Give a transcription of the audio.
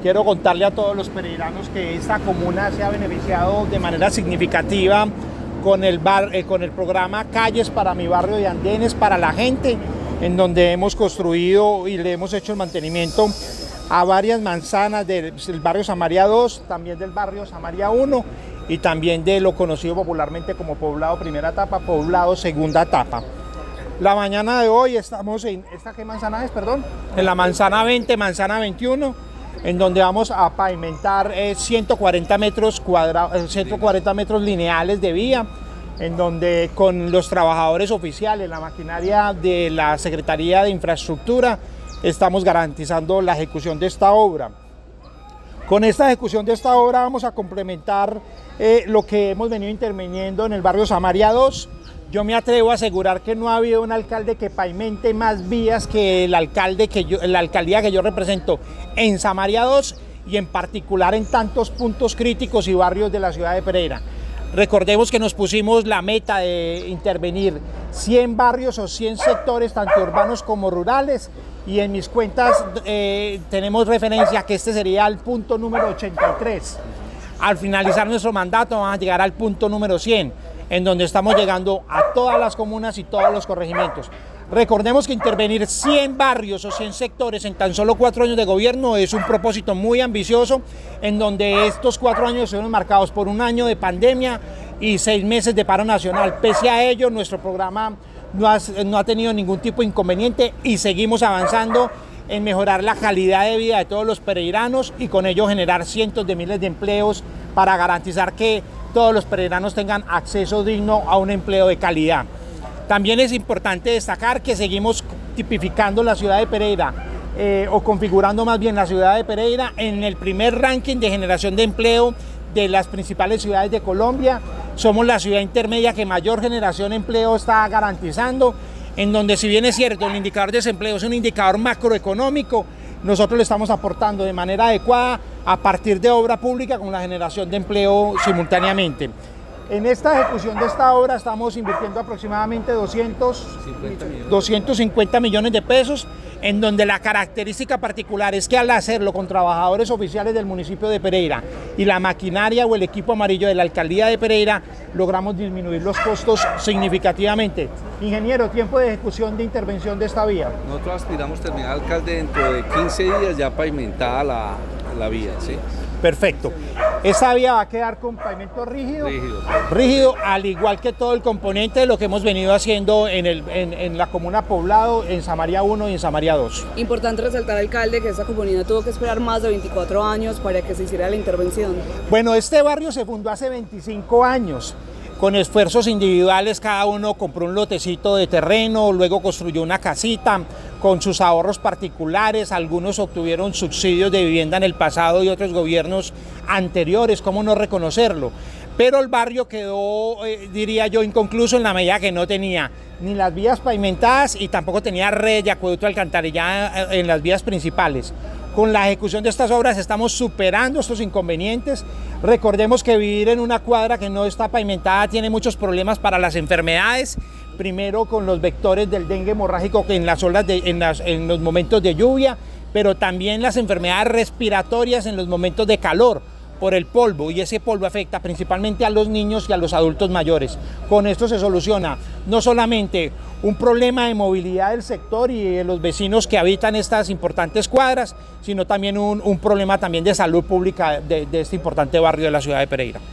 quiero contarle a todos los pereiranos que esta comuna se ha beneficiado de manera significativa con el programa Calles para mi barrio de Andenes para la gente, en donde hemos construido y le hemos hecho el mantenimiento a varias manzanas del barrio Samaria 2, también del barrio Samaria 1 y también de lo conocido popularmente como Poblado Primera Etapa, Poblado Segunda Etapa. La mañana de hoy estamos en ¿qué manzana es, perdón? En la manzana 20, manzana 21, en donde vamos a pavimentar 140 metros lineales de vía, en donde con los trabajadores oficiales, la maquinaria de la Secretaría de Infraestructura, estamos garantizando la ejecución de esta obra. Con esta ejecución de esta obra vamos a complementar lo que hemos venido interviniendo en el barrio Samaria 2. Yo me atrevo a asegurar que no ha habido un alcalde que pavimente más vías que la alcaldía que yo represento en Samaria 2 y en particular en tantos puntos críticos y barrios de la ciudad de Pereira. Recordemos que nos pusimos la meta de intervenir 100 barrios o 100 sectores, tanto urbanos como rurales, y en mis cuentas tenemos referencia que este sería el punto número 83. Al finalizar nuestro mandato vamos a llegar al punto número 100, en donde estamos llegando a todas las comunas y todos los corregimientos. Recordemos que intervenir 100 barrios o 100 sectores en tan solo 4 años de gobierno es un propósito muy ambicioso, en donde estos 4 años estuvieron marcados por un año de pandemia y 6 meses de paro nacional. Pese a ello, nuestro programa no ha tenido ningún tipo de inconveniente y seguimos avanzando en mejorar la calidad de vida de todos los pereiranos y con ello generar cientos de miles de empleos para garantizar que todos los pereiranos tengan acceso digno a un empleo de calidad. También es importante destacar que seguimos tipificando la ciudad de Pereira, o configurando más bien la ciudad de Pereira en el primer ranking de generación de empleo de las principales ciudades de Colombia. Somos la ciudad intermedia que mayor generación de empleo está garantizando, en donde, si bien es cierto, el indicador de desempleo es un indicador macroeconómico, nosotros le estamos aportando de manera adecuada a partir de obra pública con la generación de empleo simultáneamente. En esta ejecución de esta obra estamos invirtiendo aproximadamente 250 millones de pesos, en donde la característica particular es que al hacerlo con trabajadores oficiales del municipio de Pereira y la maquinaria o el equipo amarillo de la alcaldía de Pereira, logramos disminuir los costos significativamente. Ingeniero, tiempo de ejecución de intervención de esta vía. Nosotros aspiramos terminar, alcalde, dentro de 15 días ya pavimentada la vía, ¿sí? Perfecto. Esta vía va a quedar con pavimento rígido, al igual que todo el componente de lo que hemos venido haciendo en la comuna Poblado, en Samaria 1 y en Samaria 2. Importante resaltar, alcalde, que esta comunidad tuvo que esperar más de 24 años para que se hiciera la intervención. Bueno, este barrio se fundó hace 25 años. Con esfuerzos individuales, cada uno compró un lotecito de terreno, luego construyó una casita con sus ahorros particulares. Algunos obtuvieron subsidios de vivienda en el pasado y otros gobiernos anteriores, ¿cómo no reconocerlo? Pero el barrio quedó, diría yo, inconcluso en la medida que no tenía ni las vías pavimentadas y tampoco tenía red de acueducto alcantarillada en las vías principales. Con la ejecución de estas obras estamos superando estos inconvenientes. Recordemos que vivir en una cuadra que no está pavimentada tiene muchos problemas para las enfermedades. Primero con los vectores del dengue hemorrágico que en los momentos de lluvia, pero también las enfermedades respiratorias en los momentos de calor por el polvo, y ese polvo afecta principalmente a los niños y a los adultos mayores. Con esto se soluciona no solamente un problema de movilidad del sector y de los vecinos que habitan estas importantes cuadras, sino también un problema también de salud pública de este importante barrio de la ciudad de Pereira.